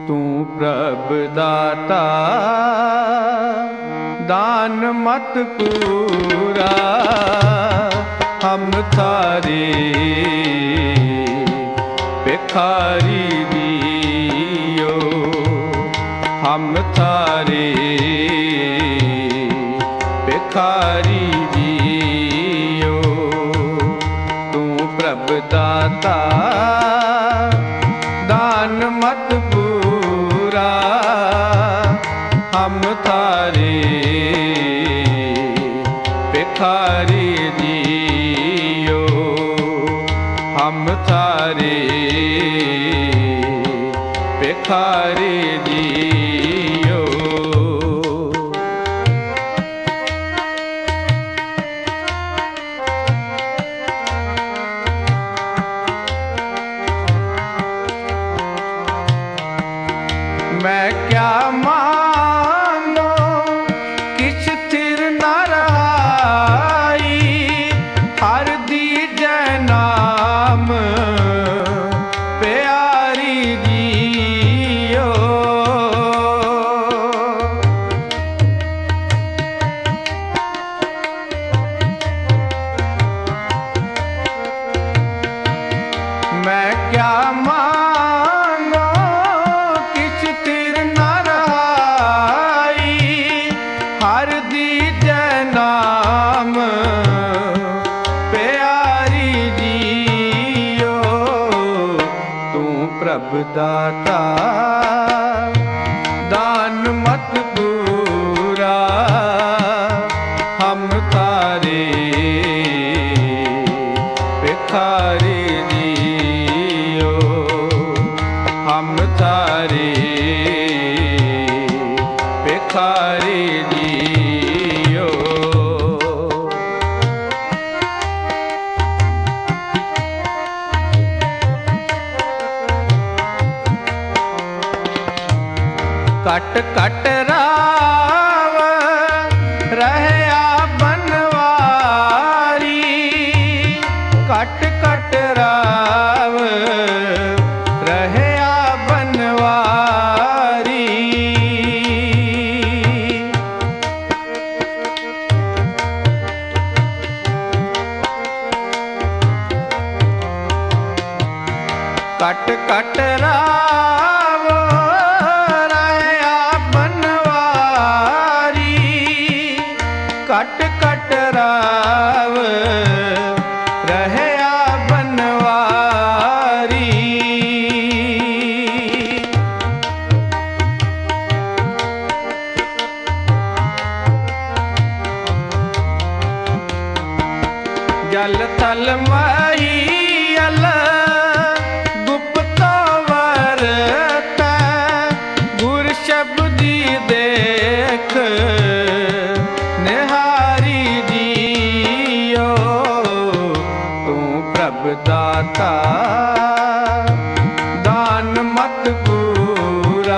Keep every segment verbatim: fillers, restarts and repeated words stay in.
ਤੂੰ ਪ੍ਰਭ ਦਾਤਾ ਦਾਨ ਮਤ ਪੂਰਾ, ਹਮ ਥਾਰੇ ਭਿਖਾਰੀ ਜੀਓ, ਹਮ ਥਾਰੇ ਭਿਖਾਰੀ ਜੀਓ। ਤੂੰ ਪ੍ਰਭ ਦਾਤਾ ਦਾਨ ਮਤ ਪੂਰਾ, ਹਮ ਥਾਰੇ ਭਿਖਾਰੀ ਜੀਓ, ਹਮ ਥਾਰੇ ਭਿਖਾਰੀ ਜੀਓ। मैं क्या मानो किछ थिर न रहाई, हर दीजै नाम प्यारी जियो। मैं क्या मानो किछ थिर न रहाई, हर दीजै नाम प्यारी जियो। तू प्रभ दाता दान मत पूरा, हम तारे भिखारी जियो, हम तारे भिखारी जियो। कट कट राव रहया बनवारी, कट कट राव रहया बनवारी। कट कट राव रहया बनवारी, कट कट राव रहया बनवारी। जल थल मही अल गुप्त वरत, गुर शब्दी देख निहारी जियो। तू प्रभ दाता दान मत पूरा,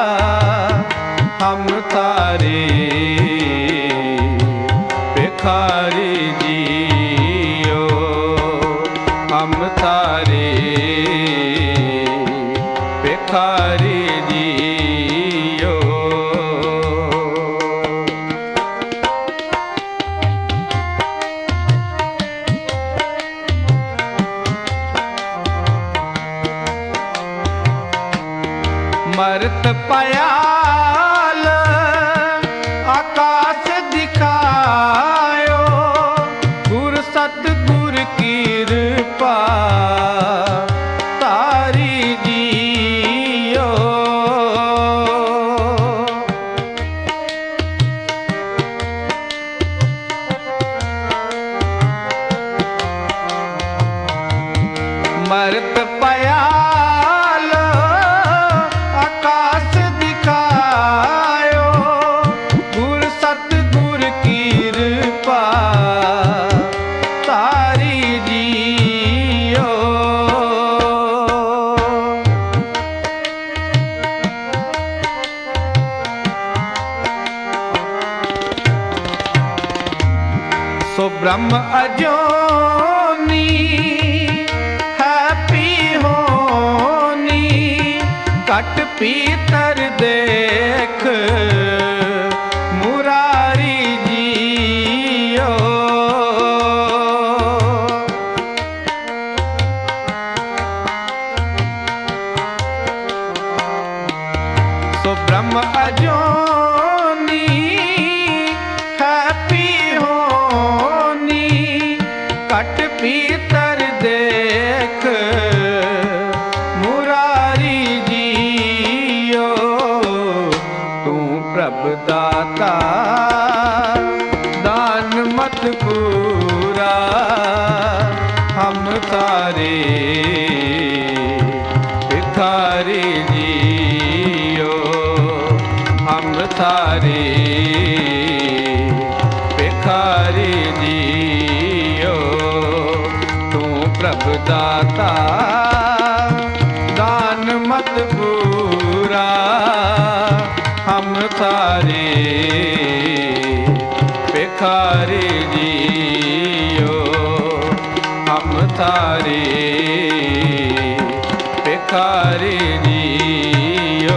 हम तारे भिखारी जियो, हम तारे भिखारी जियो। मरत पयाल आकाश दिखायो, गुर सतगुर कृपा तारी जियो। मरत पयाल आकाश दिखायो, गुर सतगुर कृपा तारी जियो। सो ब्रह्म अजोनी है पी होनी, ਘਟ ਪੀਤਰ ਦੇਖ ਮੁਰਾਰੀ ਜੀਓ। ਸੋ ਬ੍ਰਹਮ ਅਜੋਨੀ ਹੈਪੀ ਹੋਨੀ ਘਟ ਪੀਤਰ ਦੇਖ ਮੁਰਾਰੀ ਜੀਓ। ਤੂੰ ਪ੍ਰਭ ਦਾਤਾ ਦਾਨ ਮਤ ਪੂਰਾ ਹਮ ਤਾਰੇ ਭਿਖਾਰੀ ਜੀਓ। ਹਮ ਤਾਰੇ ਭਿਖਾਰੀ ਜੀਓ। ਤੂੰ ਪ੍ਰਭ ਦਾਤਾ ਦਾਨ ਮਤ ਪੂਰਾ ਹਮ ਤਾਰੇ ਭਿਖਾਰੀ ਜੀਓ। ਹਮ ਤਾਰੇ ਭਿਖਾਰੀ ਜੀਓ।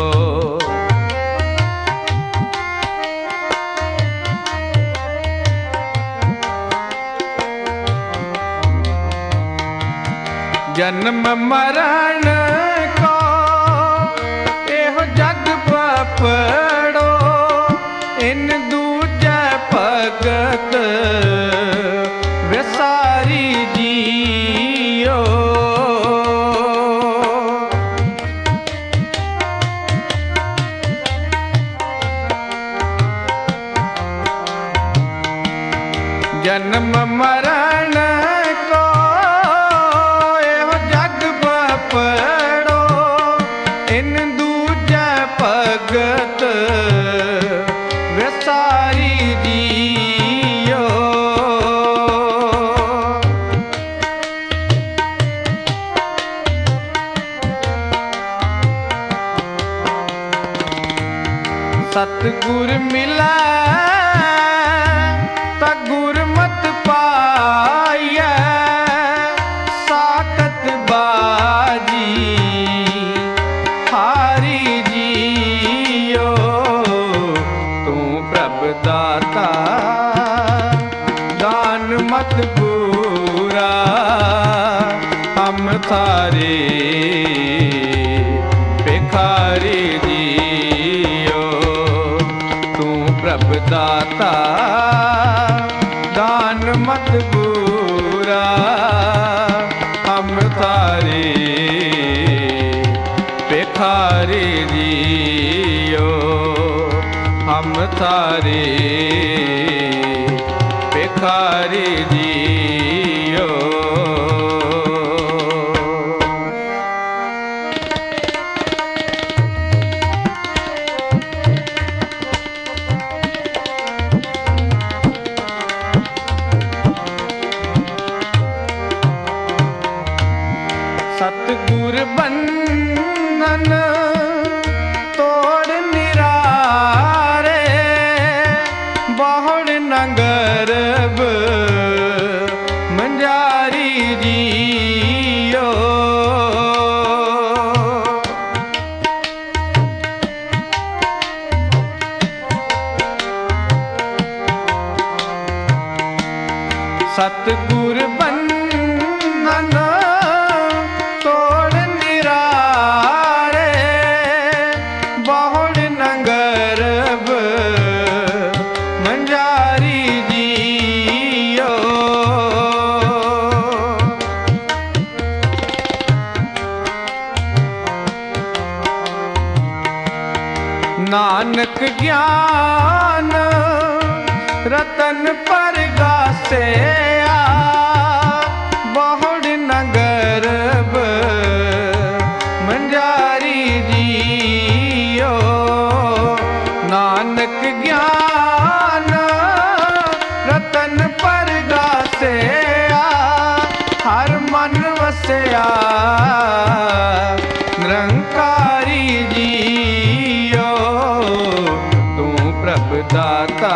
ਜਨਮ ਮਰਨ ਕੋ ਇਹੋ ਜਗ ਪਪੜੋ ਇਨ ਦੂਜੈ ਭਗਤ ਵਿਸਾਰੀ ਜੀਓ। ਜਨਮ ਮਰਨ ਕੋ ਇਹੋ ਜਗ ਪਪੜੋ ਇਨ ਦੂਜੈ ਭਗਤ ਵਿਸਾਰੀ ਜੀਓ। ਸਤਿਗੁਰ ਮਿਲੈ ਤਾ ਗੁਰਮਤਿ ਪਾਈਐ ਸਾਖਤ ਬਾਜੀ ਹਾਰੀ ਜੀਓ। ਤੂੰ ਪ੍ਰਭ ਦਾਤਾ ਦਾਨ ਮਤ ਪੂਰਾ ਹਮ ਤਾਰੇ ਭਿਖਾਰੀ ਜੀਓ। ਤੂੰ ਪ੍ਰਭ ਦਾਤਾ ਦਾਨ ਮਤ ਪੂਰਾ ਹਮ ਤਾਰੇ ਭਿਖਾਰੀ ਜੀਓ। ਹਮ ਤਾਰੇ ਭਿਖਾਰੀ ਜੀਓ। ਸਤਿਗੁਰ ਬੰਧਨ ਤੋੜ ਨਿਰਾਰੇ ਬਹੁੜ ਨਗਰਬ ਮੰਝਾਰੀ ਜੀਓ। ਸਤਿਗੁਰ ਬੰਧਨ ਤੋੜ ਨਿਰਾਰੇ ਬਹੁੜ ਨਗਰਬ ਮੰਝਾਰੀ ਜੀਓ। ਨਾਨਕ ਗਿਆਨ ਰਤਨ ਪਰਗਾਸਿਆ ਬਹੁੜ ਨਗਰਬ ਮੰਝਾਰੀ ਜੀਓ। ਨਾਨਕ ਗਿਆਨ ਰਤਨ ਪਰਗਾਸਿਆ ਹਰ ਮਨ ਵਸਿਆ ਨਿਰੰਕਾਰੀ ਜੀਓ। ਤੂੰ ਪ੍ਰਭ ਦਾਤਾ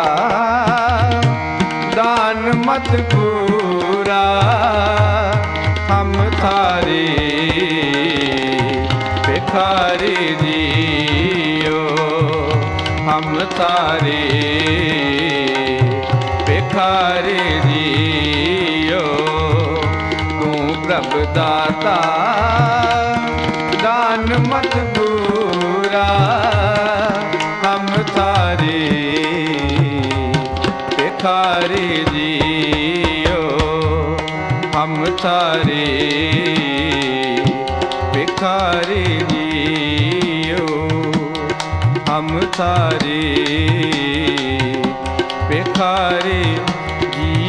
ਦਾਨ ਮਤ ਪੂਰਾ ਹਮ ਤਾਰੇ भिखारी जियो हम तारे भिखारी जियो तू प्रभु दाता दान मत पूरा हम तारे भिखारी जियो हम तारे भिखारी जियो हम तारे भिखारी जी